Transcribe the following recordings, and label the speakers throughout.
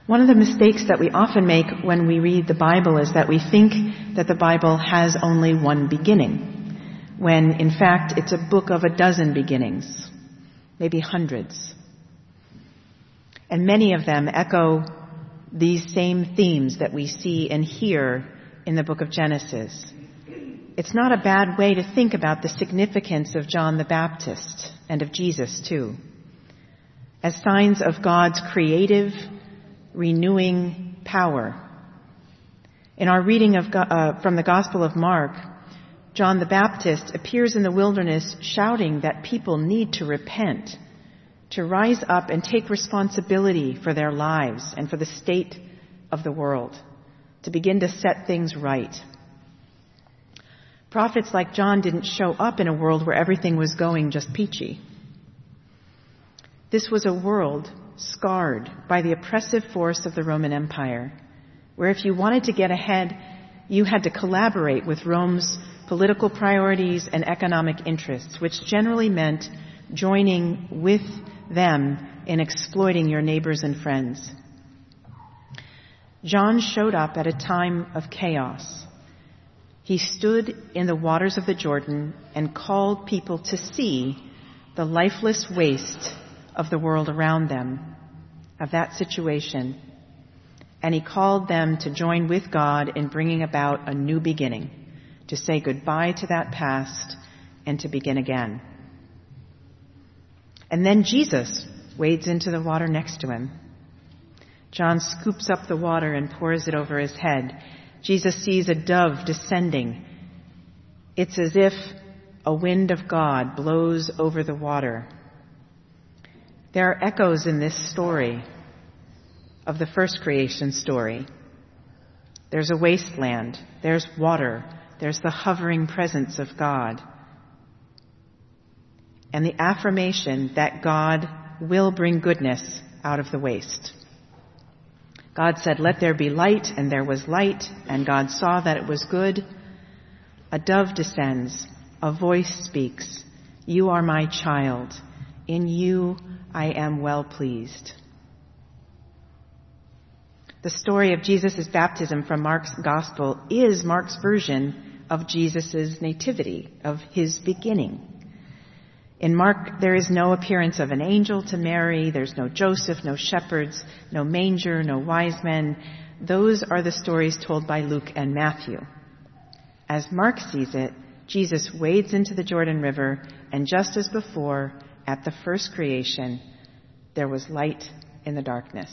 Speaker 1: One of the mistakes that we often make when we read the Bible is that we think that the Bible has only one beginning, when in fact it's a book of a dozen beginnings, maybe hundreds. And many of them echo these same themes that we see and hear in the book of Genesis. It's not a bad way to think about the significance of John the Baptist and of Jesus too, as signs of God's creative, renewing power. In our reading from the Gospel of Mark, John the Baptist appears in the wilderness shouting that people need to repent, to rise up and take responsibility for their lives and for the state of the world, to begin to set things right. Prophets like John didn't show up in a world where everything was going just peachy. This was a world scarred by the oppressive force of the Roman Empire, where if you wanted to get ahead, you had to collaborate with Rome's political priorities and economic interests, which generally meant joining with them in exploiting your neighbors and friends. John showed up at a time of chaos. He stood in the waters of the Jordan and called people to see the lifeless waste of the world around them, of that situation. And he called them to join with God in bringing about a new beginning, to say goodbye to that past and to begin again. And then Jesus wades into the water next to him. John scoops up the water and pours it over his head. Jesus sees a dove descending. It's as if a wind of God blows over the water. There are echoes in this story of the first creation story. There's a wasteland, there's water, there's the hovering presence of God, and the affirmation that God will bring goodness out of the waste. God said, "Let there be light," and there was light, and God saw that it was good. A dove descends, a voice speaks, "You are my child. In you I am well pleased." The story of Jesus' baptism from Mark's gospel is Mark's version of Jesus' nativity, of his beginning. In Mark, there is no appearance of an angel to Mary. There's no Joseph, no shepherds, no manger, no wise men. Those are the stories told by Luke and Matthew. As Mark sees it, Jesus wades into the Jordan River, and just as before, at the first creation, there was light in the darkness.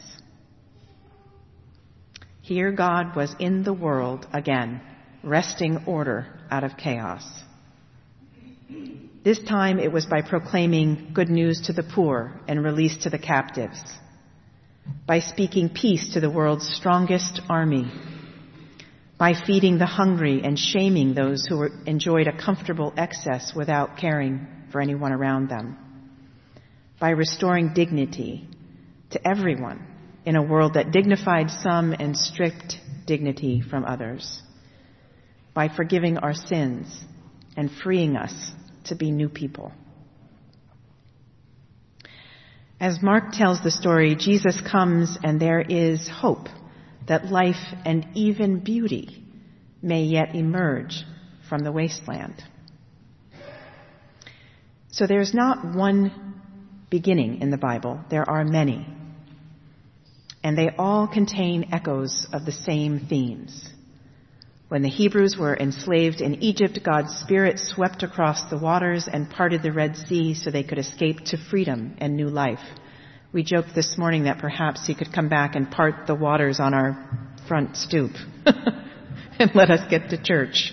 Speaker 1: Here God was in the world again, wresting order out of chaos. This time it was by proclaiming good news to the poor and release to the captives, by speaking peace to the world's strongest army, by feeding the hungry and shaming those who enjoyed a comfortable excess without caring for anyone around them, by restoring dignity to everyone in a world that dignified some and stripped dignity from others, by forgiving our sins and freeing us to be new people. As Mark tells the story, Jesus comes and there is hope that life and even beauty may yet emerge from the wasteland. So there's not one beginning in the Bible, there are many. And they all contain echoes of the same themes. When the Hebrews were enslaved in Egypt, God's Spirit swept across the waters and parted the Red Sea so they could escape to freedom and new life. We joked this morning that perhaps he could come back and part the waters on our front stoop and let us get to church.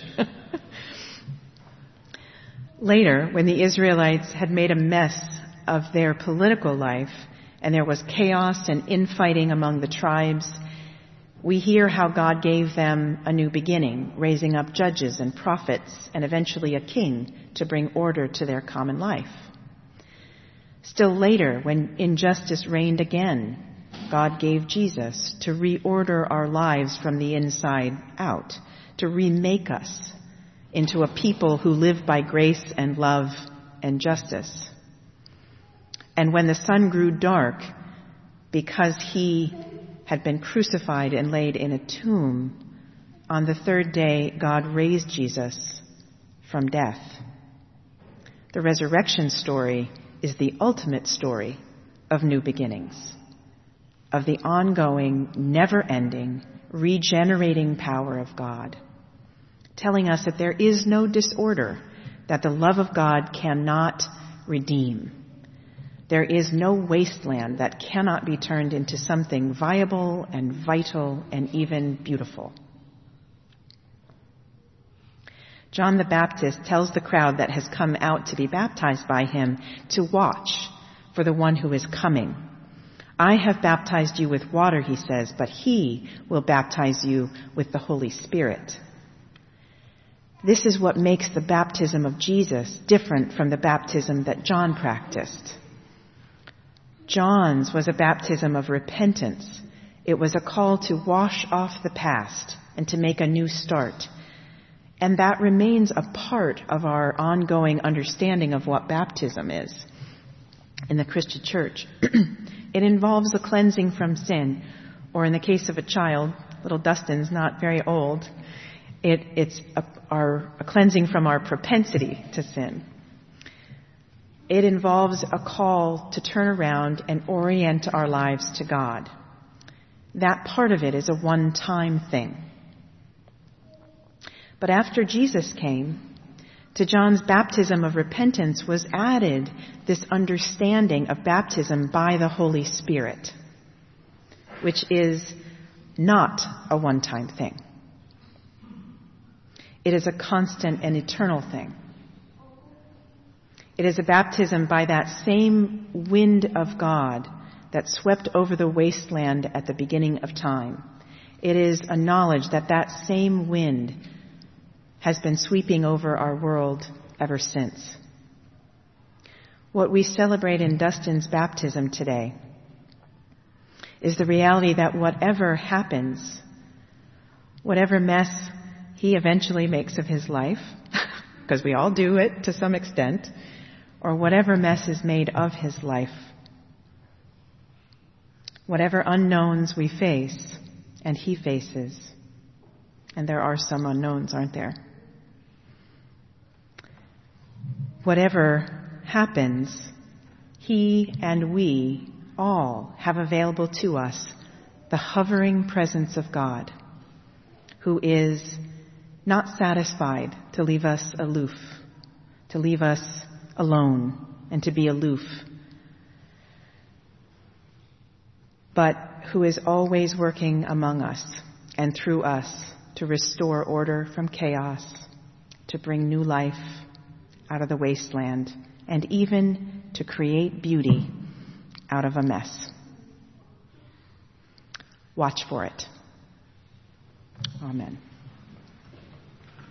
Speaker 1: Later, when the Israelites had made a mess of their political life and there was chaos and infighting among the tribes, we hear how God gave them a new beginning, raising up judges and prophets and eventually a king to bring order to their common life. Still later, when injustice reigned again, God gave Jesus to reorder our lives from the inside out, to remake us into a people who live by grace and love and justice. And when the sun grew dark, because he had been crucified and laid in a tomb, on the third day God raised Jesus from death. The resurrection story is the ultimate story of new beginnings, of the ongoing, never-ending, regenerating power of God, telling us that there is no disorder that the love of God cannot redeem. There is no wasteland that cannot be turned into something viable and vital and even beautiful. John the Baptist tells the crowd that has come out to be baptized by him to watch for the one who is coming. I have baptized you with water, he says, but he will baptize you with the Holy Spirit. This is what makes the baptism of Jesus different from the baptism that John practiced. John's was a baptism of repentance. It was a call to wash off the past and to make a new start. And that remains a part of our ongoing understanding of what baptism is in the Christian church. It involves a cleansing from sin, or in the case of a child, little Dustin's not very old, it's a cleansing from our propensity to sin. It involves a call to turn around and orient our lives to God. That part of it is a one-time thing. But after Jesus came, to John's baptism of repentance was added this understanding of baptism by the Holy Spirit, which is not a one-time thing. It is a constant and eternal thing. It is a baptism by that same wind of God that swept over the wasteland at the beginning of time. It is a knowledge that that same wind has been sweeping over our world ever since. What we celebrate in Dustin's baptism today is the reality that whatever happens, whatever mess he eventually makes of his life, because we all do it to some extent, or whatever mess is made of his life, whatever unknowns we face and he faces, and there are some unknowns, aren't there? Whatever happens, he and we all have available to us the hovering presence of God, who is not satisfied to leave us aloof, to leave us alone and to be aloof, but who is always working among us and through us to restore order from chaos, to bring new life out of the wasteland, and even to create beauty out of a mess. Watch for it. Amen.